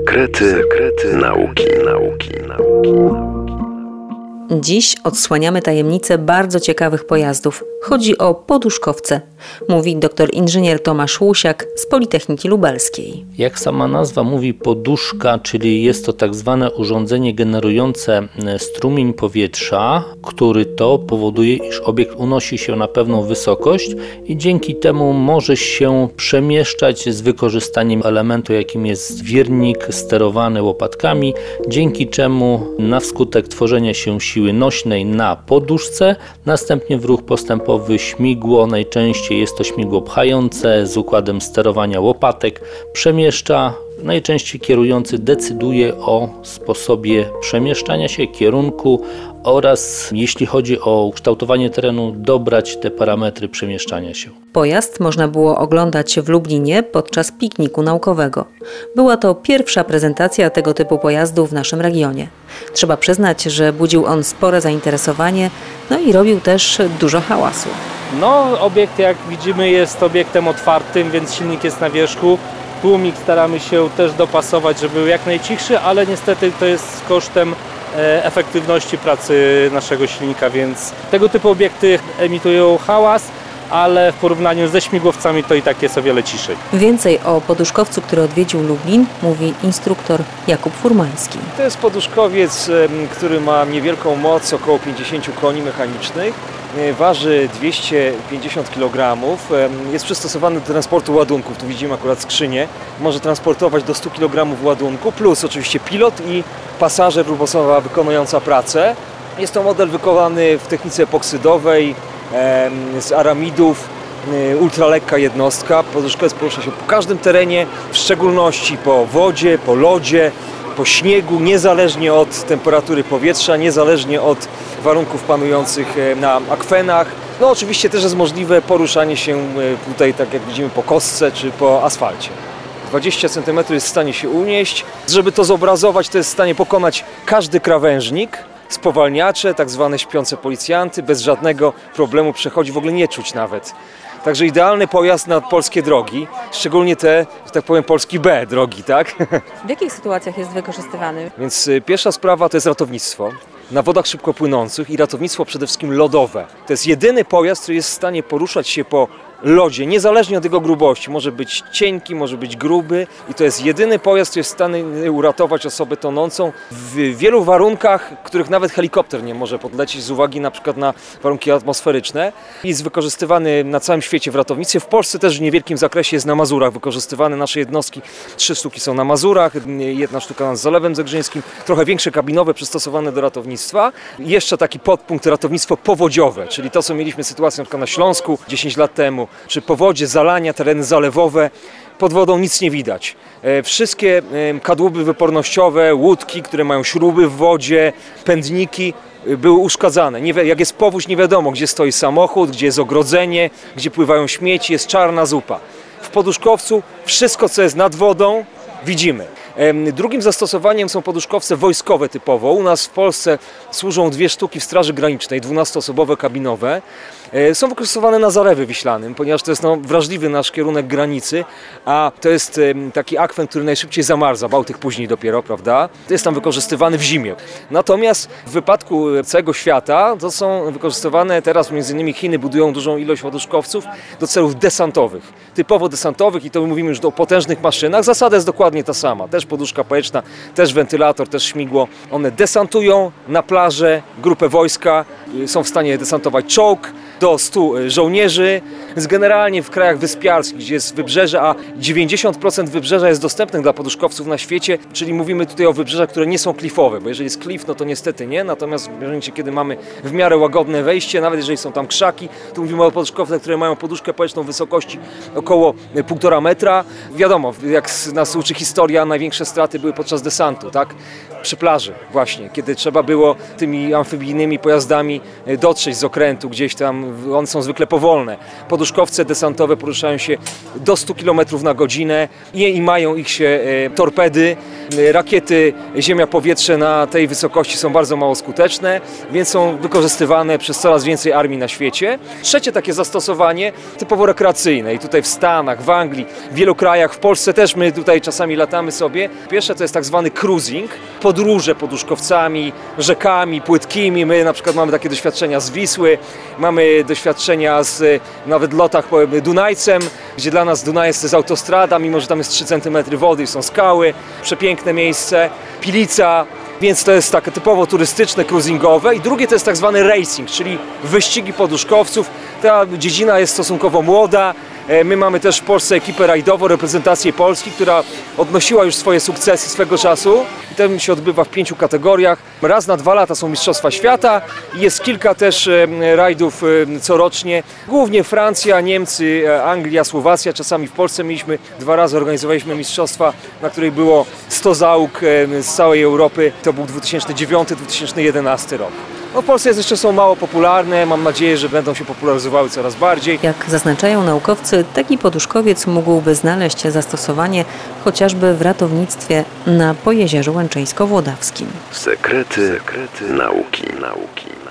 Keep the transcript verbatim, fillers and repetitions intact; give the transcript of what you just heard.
Sekrety, sekrety nauki, nauki, nauki. Dziś odsłaniamy tajemnicę bardzo ciekawych pojazdów. Chodzi o poduszkowce, mówi dr inżynier Tomasz Łusiak z Politechniki Lubelskiej. Jak sama nazwa mówi, poduszka, czyli jest to tak zwane urządzenie generujące strumień powietrza, który to powoduje, iż obiekt unosi się na pewną wysokość i dzięki temu może się przemieszczać z wykorzystaniem elementu, jakim jest wirnik sterowany łopatkami, dzięki czemu na wskutek tworzenia się siły nośnej na poduszce, następnie w ruch postępowy śmigło, najczęściej jest to śmigło pchające z układem sterowania łopatek, przemieszcza. Najczęściej kierujący decyduje o sposobie przemieszczania się, kierunku oraz, jeśli chodzi o kształtowanie terenu, dobrać te parametry przemieszczania się. Pojazd można było oglądać w Lublinie podczas pikniku naukowego. Była to pierwsza prezentacja tego typu pojazdu w naszym regionie. Trzeba przyznać, że budził on spore zainteresowanie, no i robił też dużo hałasu. No, obiekt, jak widzimy, jest obiektem otwartym, więc silnik jest na wierzchu. Tłumik staramy się też dopasować, żeby był jak najcichszy, ale niestety to jest kosztem efektywności pracy naszego silnika, więc tego typu obiekty emitują hałas, ale w porównaniu ze śmigłowcami to i tak jest o wiele ciszej. Więcej o poduszkowcu, który odwiedził Lublin, mówi instruktor Jakub Furmański. To jest poduszkowiec, który ma niewielką moc, około pięćdziesiąt koni mechanicznych. Waży dwieście pięćdziesiąt kilogramów, jest przystosowany do transportu ładunków, tu widzimy akurat skrzynię, może transportować do stu kilogramów ładunku, plus oczywiście pilot i pasażer lub osoba wykonująca pracę. Jest to model wykonany w technice epoksydowej, z aramidów, ultralekka jednostka. Poduszkowiec porusza się po każdym terenie, w szczególności po wodzie, po lodzie, po śniegu, niezależnie od temperatury powietrza, niezależnie od warunków panujących na akwenach. No oczywiście też jest możliwe poruszanie się tutaj, tak jak widzimy, po kostce czy po asfalcie. dwadzieścia centymetrów jest w stanie się unieść. Żeby to zobrazować, to jest w stanie pokonać każdy krawężnik. Spowalniacze, tak zwane śpiące policjanty, bez żadnego problemu przechodzi, w ogóle nie czuć nawet. Także idealny pojazd na polskie drogi, szczególnie te, że tak powiem, polski B drogi, tak? W jakich sytuacjach jest wykorzystywany? Więc pierwsza sprawa to jest ratownictwo na wodach szybko płynących i ratownictwo przede wszystkim lodowe. To jest jedyny pojazd, który jest w stanie poruszać się po lodzie, niezależnie od jego grubości. Może być cienki, może być gruby i to jest jedyny pojazd, który jest w stanie uratować osobę tonącą w wielu warunkach, których nawet helikopter nie może podlecieć z uwagi na przykład na warunki atmosferyczne. Jest wykorzystywany na całym świecie w ratownictwie. W Polsce też w niewielkim zakresie jest na Mazurach wykorzystywany. Nasze jednostki, trzy sztuki są na Mazurach, jedna sztuka nad Zalewem Zegrzyńskim, trochę większe kabinowe przystosowane do ratownictwa. I jeszcze taki podpunkt ratownictwo powodziowe, czyli to, co mieliśmy sytuację na przykład na Śląsku dziesięć lat temu, czy powodzie, zalania, tereny zalewowe. Pod wodą nic nie widać. Wszystkie kadłuby wypornościowe, łódki, które mają śruby w wodzie, pędniki były uszkadzane. Nie wi- jak jest powódź, nie wiadomo, gdzie stoi samochód, gdzie jest ogrodzenie, gdzie pływają śmieci, jest czarna zupa. W poduszkowcu wszystko, co jest nad wodą, widzimy. Drugim zastosowaniem są poduszkowce wojskowe typowo. U nas w Polsce służą dwie sztuki w Straży Granicznej, dwunastoosobowe kabinowe. Są wykorzystywane na Zalewie Wiślanym, ponieważ to jest no, wrażliwy nasz kierunek granicy, a to jest taki akwen, który najszybciej zamarza, Bałtyk później dopiero, prawda? To jest tam wykorzystywany w zimie. Natomiast w wypadku całego świata to są wykorzystywane teraz, między innymi Chiny budują dużą ilość poduszkowców do celów desantowych, typowo desantowych i to mówimy już o potężnych maszynach. Zasada jest dokładnie ta sama, też poduszka powietrzna, też wentylator, też śmigło. One desantują na plażę, grupę wojska, są w stanie desantować czołg, do stu żołnierzy, więc generalnie w krajach wyspiarskich, gdzie jest wybrzeże, a dziewięćdziesiąt procent wybrzeża jest dostępnych dla poduszkowców na świecie, czyli mówimy tutaj o wybrzeżach, które nie są klifowe, bo jeżeli jest klif, no to niestety nie, natomiast w momencie, kiedy mamy w miarę łagodne wejście, nawet jeżeli są tam krzaki, to mówimy o poduszkowcach, które mają poduszkę powietrzną wysokości około półtora metra. Wiadomo, jak nas uczy historia, największe straty były podczas desantu, tak? Przy plaży właśnie, kiedy trzeba było tymi amfibijnymi pojazdami dotrzeć z okrętu gdzieś tam one są zwykle powolne. Poduszkowce desantowe poruszają się do stu kilometrów na godzinę i, i mają ich się e, torpedy. Rakiety ziemia-powietrze na tej wysokości są bardzo mało skuteczne, więc są wykorzystywane przez coraz więcej armii na świecie. Trzecie takie zastosowanie typowo rekreacyjne i tutaj w Stanach, w Anglii, w wielu krajach, w Polsce też my tutaj czasami latamy sobie. Pierwsze to jest tak zwany cruising, podróże poduszkowcami, rzekami płytkimi. My na przykład mamy takie doświadczenia z Wisły, mamy doświadczenia z nawet lotach po Dunajcem, gdzie dla nas Dunajec to jest autostrada, mimo że tam jest trzy centymetry wody i są skały, przepiękne miejsce, Pilica, więc to jest takie typowo turystyczne, cruisingowe. I drugie to jest tak zwany racing, czyli wyścigi poduszkowców. Ta dziedzina jest stosunkowo młoda. My mamy też w Polsce ekipę rajdową, reprezentację Polski, która odnosiła już swoje sukcesy swego czasu. I to się odbywa w pięciu kategoriach. Raz na dwa lata są Mistrzostwa Świata i jest kilka też rajdów corocznie. Głównie Francja, Niemcy, Anglia, Słowacja. Czasami w Polsce mieliśmy, dwa razy organizowaliśmy mistrzostwa, na których było sto załóg z całej Europy. To był dwa tysiące dziewiąty dwa tysiące jedenasty rok. No w Polsce jeszcze są mało popularne, mam nadzieję, że będą się popularyzowały coraz bardziej. Jak zaznaczają naukowcy, taki poduszkowiec mógłby znaleźć zastosowanie chociażby w ratownictwie na Pojezierzu Łęczyńsko-Włodawskim. Sekrety, sekrety nauki, nauki.